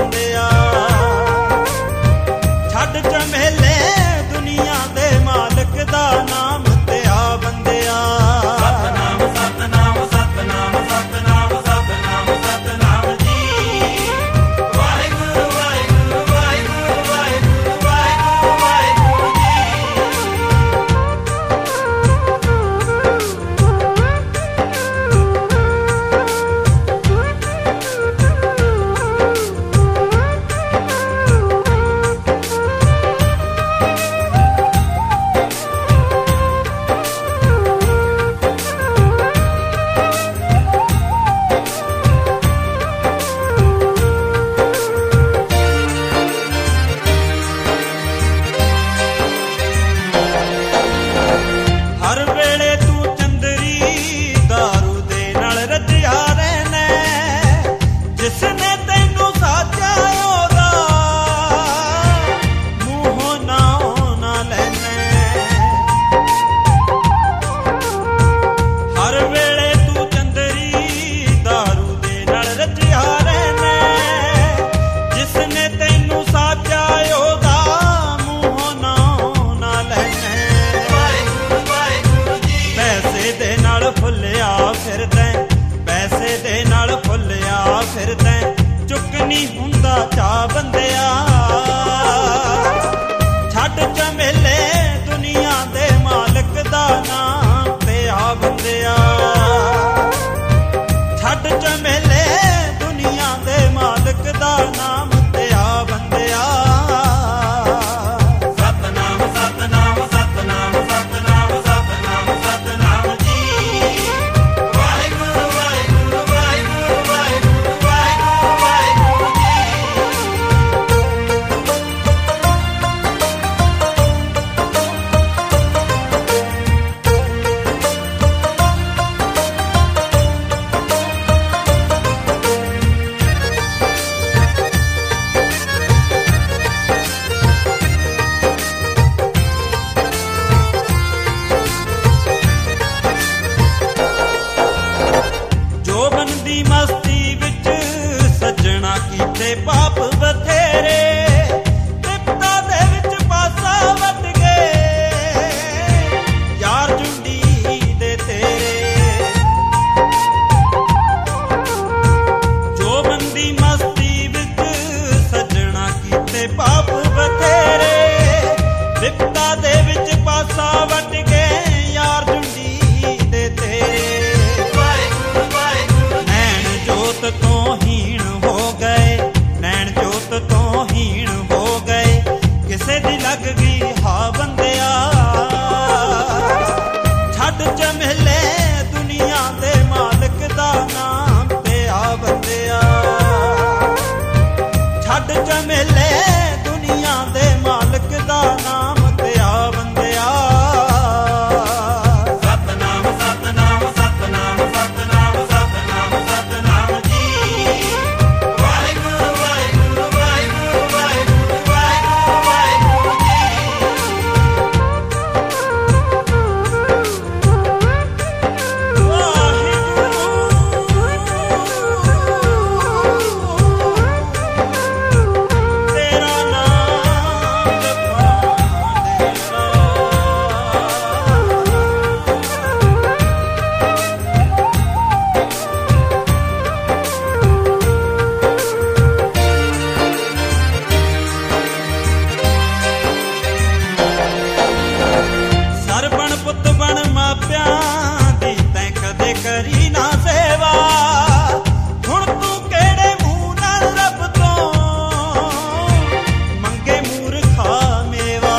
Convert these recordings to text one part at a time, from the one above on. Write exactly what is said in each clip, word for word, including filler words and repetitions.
ਬੰਦਿਆ। ਛੱਡ ਝਮੇਲੇ ਦੁਨੀਆ ਦੇ ਮਾਲਕ ਦਾ ਨਾਮ ਤੇ ਆ ਬੰਦਿਆ। ਸਤਨਾਮ ਸਤਨਾਮ ਸਤਨਾਮ ਸਤਨਾਮ ਸਤਨਾਮ ਸਤਨਾਮ ਜੀ। ਵਾਹਿਗੁਰੂ ਵਾਹਿਗੁਰੂ ਵਾਹਿਗੁਰੂ ਵਾਹਿਗੁਰੂ ਵਾਹਿਗੁਰੂ ਵਾਹਿਗੁਰੂ ਹਰ ਵੇਲੇ ਤੂੰ ਚੰਦਰੀ ਦਾਰੂ ਦੇ ਨਾਲ ਰੱਜਿਆ ਰਹਿਣਾ। ਜਿਸ ਨੇ ਤੈਨੂੰ ਸਾਜਿਆ ਉਹਦਾ ਮੂੰਹੋਂ ਨਾਉ ਨਾ ਲੈਣਾ। ਹਰ ਵੇਲੇ ਤੂੰ ਚੰਦਰੀ ਦਾਰੂ ਦੇ ਨਾਲ ਰੱਜਿਆ ਰਹਿਣਾ। ਜਿਸ ਨੇ ਤੈਨੂੰ ਸਾਜਿਆ ਉਹਦਾ ਮੂੰਹੋਂ ਨਾਉ ਨਾ ਲੈਣਾ। ਪੈਸੇ ਦੇ ਨਾਲ ਫੁੱਲਿਆ ਫਿਰਦਾ, ਪੈਸੇ ਦੇ ਨਾਲ ਫੁੱਲਿਆ ਫਿਰਦਾ। ਚੁੱਕ ਨਹੀਂ ਹੁੰਦਾ ਚਾ ਬੰਦਿਆ। ਛੱਡ ਝਮੇਲੇ ਦੁਨੀਆ ਦੇ ਮਾਲਕ ਦਾ ਨਾਮ ਤੇ ਆ ਬੰਦਿਆ। ਛੱਡ ਝਮੇਲੇ ਦੁਨੀਆ ਦੇ ਮਾਲਕ ਦਾ ਨਾਮ ਤੇ ਆ ਬੰਦਿਆ। ਸਤਨਾਮ ਸਤਨਾਮ ਸਤਨਾਮ ਸਤਨਾਮ ਸਤਨਾਮ ਸਤਨਾਮ ਜੀ। ਵਾਹਿਗੁਰੂ ਵਾਹਿਗੁਰੂ ਵਾਹਿਗੁਰੂ ਵਾਹਿਗੁਰੂ ਵਾਹਿਗੁਰੂ ਵਾਹਿਗੁਰੂ ਜੀ। ਜੋ ਬੰਦੀ ਮਸਤੀ ਵਿੱਚ ਸੱਜਣਾ ਕੀਤੇ ਪਾਪ ਬਥੇਰੇ। ਤਿਪਤਾ ਦੇ ਵਿੱਚ ਪਾਸਾ ਵੱਟ ਗਏ ਯਾਰ ਜੁੰਡੀ ਦੇ ਤੇਰੇ। ਜੋ ਬੰਦੀ ਮਸਤੀ ਵਿੱਚ ਸੱਜਣਾ ਕੀਤੇ ਪਾਪ ਬਥੇਰੇ। ਤਿਪਤਾ ਦੇ ਵਿੱਚ ਪਾਸਾ ਵੱਟ ਗਏ ਯਾਰ ਜੁੰਡੀ ਦੇ ਤੇਰੇ। ਨੈਣ ਜੋਤ ਤੋਂ ਹੀਣ ਹੋ ਗਏ, ਨੈਣ ਜੋਤ ਤੋਂ ਹੀਣ ਹੋ ਗਏ। ਕਿਸੇ ਦੀ ਲੱਗ ਗਈ ਹਾ ਬੰਦਿਆ। ਛੱਡ ਝਮੇਲੇ ਦੁਨੀਆ ਦੇ ਮਾਲਕ ਦਾ ਨਾਮ ਤੇ ਆ ਬੰਦਿਆ। ਛੱਡ ਝਮੇਲੇ ਦੁਨੀਆ ਦੇ ਮਾਲਕ ਦਾ ਨਾਮ ਤੇ ਆ ਬੰਦਿਆ। ਸਤਨਾਮ ਸਤਨਾਮ ਸਤਨਾਮ ਸਤਨਾਮ ਸਤਨਾਮ ਸਤਨਾਮ ਜੀ। ਵਾਹਿਗੁਰੂ ਵਾਹਿਗੁਰੂ ਵਾਹਿਗੁਰੂ ਵਾਹਿਗੁਰੂ ਵਾਹਿਗੁਰੂ ਵਾਹਿਗੁਰੂ ਵਾਹਿਗੁਰੂ ਤੇਰਾ ਨਾਮ ਜਪਾਂ ਦੇਣਾ। ਸਰਬਣ ਪੁੱਤ ਬਣ ਮਾਪਿਆਂ ਦੀ ਤੈਂ ਕਦੇ ਕਰੀ ਨਾ ਸੇਵਾ। ਹੁਣ ਤੂੰ ਕਿਹੜੇ ਮੂੰਹ ਨਾਲ ਰੱਬ ਤੋਂ ਮੰਗੇ ਮੂਰਖਾ ਮੇਵਾ।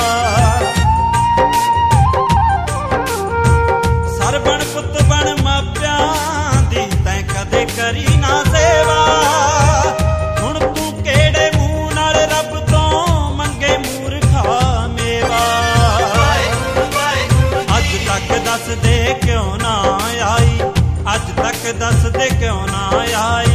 ਸਰਬਣ ਪੁੱਤ ਬਣ ਮਾਪਿਆਂ ਦੀ ਤੈਂ ਕਦੇ ਕਰੀ ਨਾ ਸੇਵਾ। ਹੁਣ ਤੂੰ ਕਿਹੜੇ ਮੂੰਹ ਨਾਲ ਰੱਬ ਤੋਂ ਮੰਗੇ ਮੂਰਖਾ ਮੇਵਾ। ਅੱਜ ਤੱਕ ਦੱਸ ਦੇ ਕਿਉਂ ਨਾ ਆਈ, ਅੱਜ ਤੱਕ ਦੱਸ ਦੇ ਕਿਉਂ ਨਾ ਆਈ।